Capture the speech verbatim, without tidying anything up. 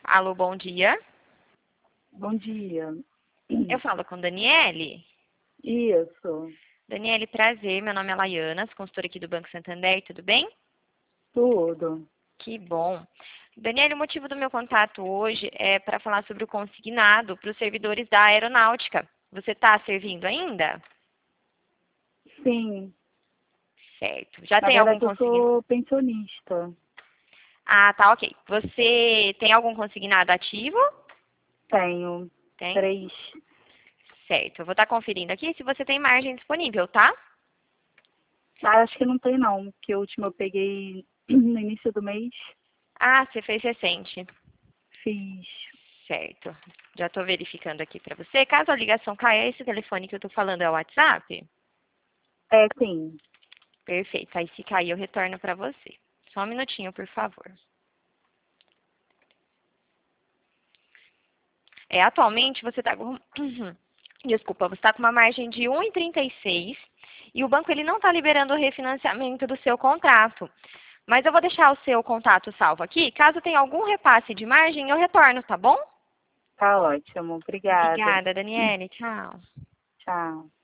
Alô, bom dia. Bom dia. Eu falo com Daniele. Isso, Daniele, prazer. Meu nome é Laiana, sou consultora aqui do Banco Santander. Tudo bem? tudo. Que bom. Daniele, o motivo do meu contato hoje é para falar sobre o consignado para os servidores da aeronáutica. Você está servindo ainda? Sim, Certo. Já na tem algum verdade eu consignado? sou pensionista. Ah, tá, ok. Você tem algum consignado ativo? Tenho Tem? três. Certo. Eu vou estar conferindo aqui se você tem margem disponível, tá? Ah, acho que não tem não, porque o último eu peguei no início do mês. Ah, você fez recente. Fiz. Certo. Já estou verificando aqui para você. Caso a ligação caia, esse telefone que eu estou falando é o WhatsApp? É, sim. Perfeito. Aí se cair, eu retorno para você. Só um minutinho, por favor. É, atualmente você está com... Desculpa, você está com uma margem de um vírgula trinta e seis e o banco ele não está liberando o refinanciamento do seu contrato. Mas eu vou deixar o seu contato salvo aqui. Caso tenha algum repasse de margem, eu retorno, tá bom? Tá ótimo. Obrigada. Obrigada, Daniele. Tchau. Tchau.